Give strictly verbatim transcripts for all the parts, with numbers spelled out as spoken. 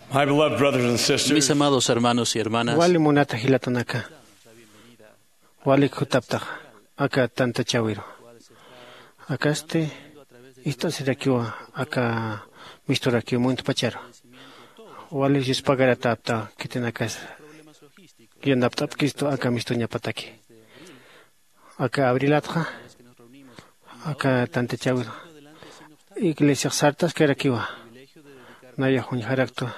My beloved brothers and Mis sisters, amados hermanos y hermanas, Wali munata hilatanaka. Wali kutapta. Aka tanta chawiro. Acá este. Esto será que acá mistura que muito pacharo. Wali jis pagara tapta que tiene acá. Yandaptap kisto acá mistuña pataki. Acá abrilatja. Acá tanta chawiro. Iglesia sartas que era que va. Naya junjarakto.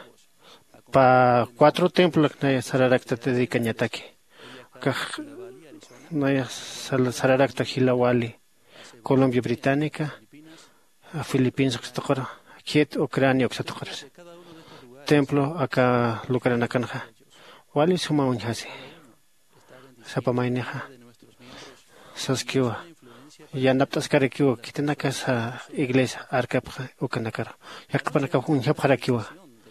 Pa cuatro templos naya sararakta te dedican yataki. Acá naya sararakta hilawali. Colombia Británica, a Filipinas oxatokoro, Kiet Ucrania oxatokoro. Templo acá Lucaranakanja. Wali suma unhasi. Sapamaineja. Saskiwa. Yanaptas karakiwa, kitanaka sa iglesia arkapja ukanakara. Yakpanaka unhapjarakiwa.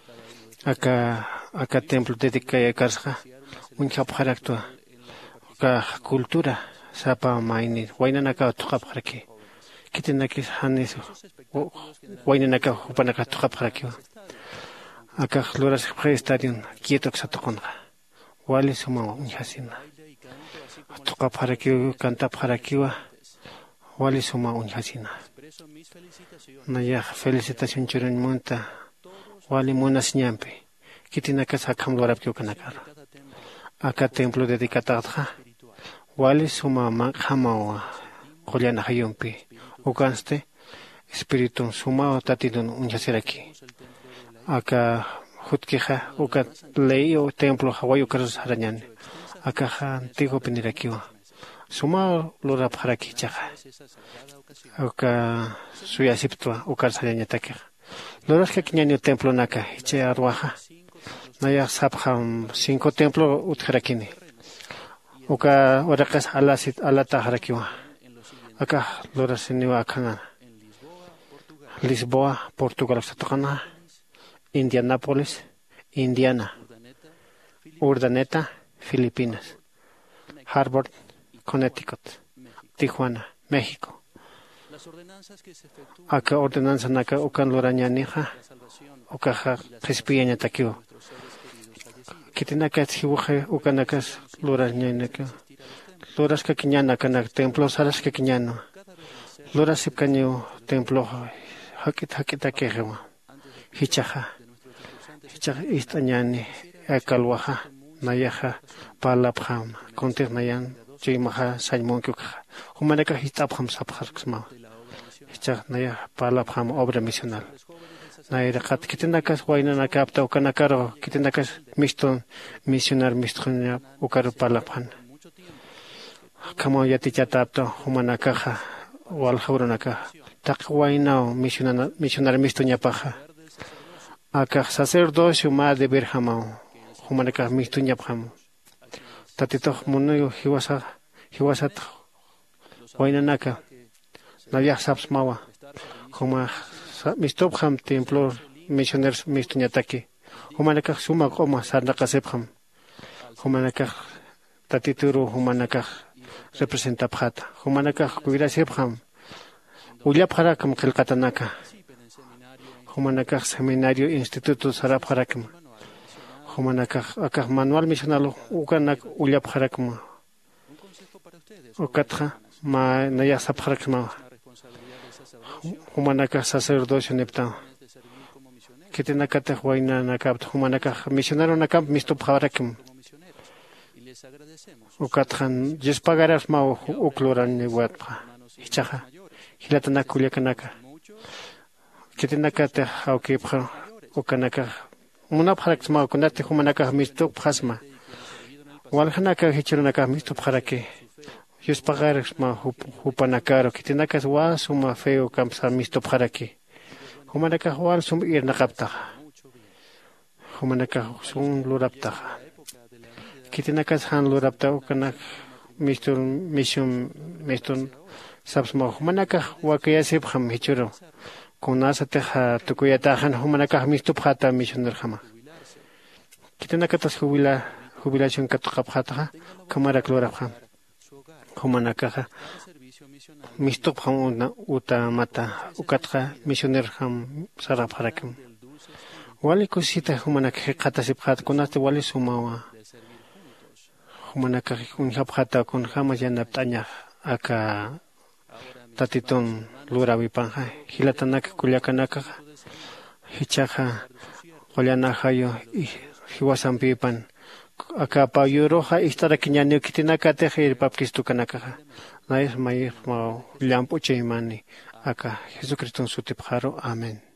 Acá acá templo dedicado a Karsja. Unhapjaraktua. Acá cultura. Sapa maini, wainanaka tukapharaki. Kitinaki hanisu, wainanaka hupanaka tukapharaki. Aka loras stadium, quieto xatokonga. Wali suma unhasina. Tukapharaki, cantaparakiwa. Wali suma unhasina. Naya felicitación churin munta. Wali munas ñampi. Kitinaka sakam lorapki ukanakaro. Aka templo dedicado a Wali suma makhamao Juliana Hayumpi. Ukanste espíritu suma tatidun unhasiraki. Aka hutkija ukat ley o templo Hawaii ukaros harañan. Aka antiguo pinirakiwa. Suma lura paraki chaja. Aka suyasiptua ukars harañataki. Loras que kiñanio templo naka iche arwaja. Naya sabham cinco templo utjarakini. Oka orakas alasit alata harakiwa. Aka lorasiniwa akana. Lisboa, Portugal satokana. Indianapolis, Indiana. Urdaneta, Filipinas. Harvard, Connecticut. Tijuana, México. Aka ordenanza naka ukan lorañanija. Oka respiña takiwa. Kitinaka tsiwuje ukanakas loras ñanaka. Loras kakiñana kanak templo saras kakiñano. Loras sipkaño templo hakit hakita kejema. Hichaja. Hichaja istañani akalwaja. Nayaja palapjam. Kontir nayan chimaja sañmonkyukaja. Humanaka hitapjam sapjarksma. Hichaja naya palapjam obra misional. Nairakat kitinakas wainanaka apta ukanakaro kitinakas miston misionar miston ukaro palaphan. Kamo yatichata apta humanakaja walhauranaka. Tak wainao misionar misionar miston yapaja. Aka sacerdocio ma de berhamao humanaka miston yapham. Tatito munuyo hiwasa hiwasat wainanaka. Navia sapsmawa. Huma mistobham templo misioneros mistuñataki. Humanaka suma koma sarnaka sepham. Humanaka tatituru humanaka representa phata. Humanaka kuira sepham. Ullapharakam kelkatanaka. Humanaka seminario instituto sarapharakam. Humanaka akah manual misionalo ukanak ullapharakam. Ukatha ma naya sapharakam. Humanaka sacerdocio nepta. Kitinaka te huayna nakap humanaka misionero nakap misto pharakim. Ukathan jes pagaras ma ukloran niwatpa. Hichaja. Hilatana kulyakanaka. Kitinaka te hauke pha ukanaka. Muna pharak ma kunate humanaka misto phasma. Walhanaka hichirunaka misto pharake. Yus pagares ma hupanakaro kitinakas wa suma feo kamsa misto pharaki. Humanaka wal sum ir nakapta. Humanaka sum lurapta. Kitinakas han lurapta ukanak misto mission miston sabsma humanaka wa kaya sepkham hichuro. Kunasa teha tukuyata han humanaka misto phata missioner khama. Kitinakas hubila jubilación katukapata kamara klorapha. Humanaka mistop ham uta mata ukatja misioner ham sarapharakam Wali kusita humanaka hiqatasip qhatkunasta wali sumawa. Humanaka hunhapjata kun hamas yanaptaña aka tatiton lurawipanja hilatanaka kullakanaka hichaja qollanajayo hiwasanpipan aka payuroja istaraki ñañukitinaka teje papkistukanaka naes mayes ma llampuche imani aka Jesucristo sutipjaro amén.